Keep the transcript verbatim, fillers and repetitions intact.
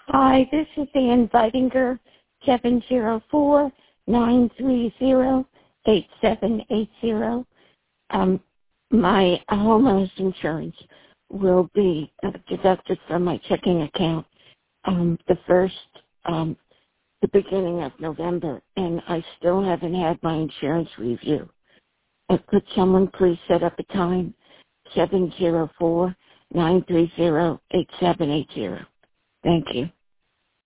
Hi, this is Ann Vidinger, seven zero four, nine three zero, eight seven eight zero. Um, my homeowner's insurance will be uh, deducted from my checking account um, the first, um, the beginning of November, and I still haven't had my insurance review. Uh, could someone please set up a time? seven zero four, nine three zero, eight seven eight zero. Thank you.